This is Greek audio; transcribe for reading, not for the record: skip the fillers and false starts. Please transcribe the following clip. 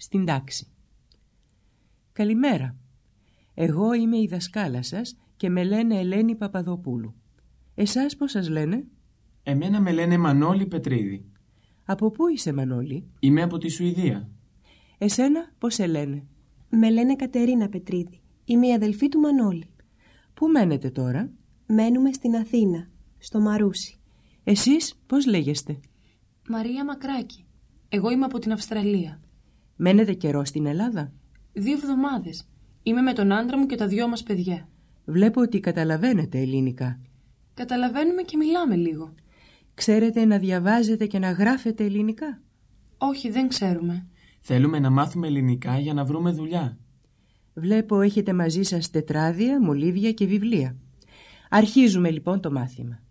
στην τάξη. Καλημέρα. Εγώ είμαι η δασκάλα σας και με λένε Ελένη Παπαδοπούλου. Εσάς πώς σας λένε? Εμένα με λένε Μανώλη Πετρίδη. Από πού είσαι, Μανώλη? Είμαι από τη Σουηδία. Εσένα πώς σε λένε? Με λένε Κατερίνα Πετρίδη. Είμαι η αδελφή του Μανώλη. Πού μένετε τώρα? Μένουμε στην Αθήνα, στο Μαρούσι. Εσείς πώς λέγεστε? Μαρία Μακράκη. Εγώ είμαι από την Αυστραλία. Μένετε καιρό στην Ελλάδα? 2 εβδομάδες. Είμαι με τον άντρα μου και τα 2 μας παιδιά. Βλέπω ότι καταλαβαίνετε ελληνικά. Καταλαβαίνουμε και μιλάμε λίγο. Ξέρετε να διαβάζετε και να γράφετε ελληνικά? Όχι, δεν ξέρουμε. Θέλουμε να μάθουμε ελληνικά για να βρούμε δουλειά. Βλέπω έχετε μαζί σας τετράδια, μολύβια και βιβλία. Αρχίζουμε λοιπόν το μάθημα.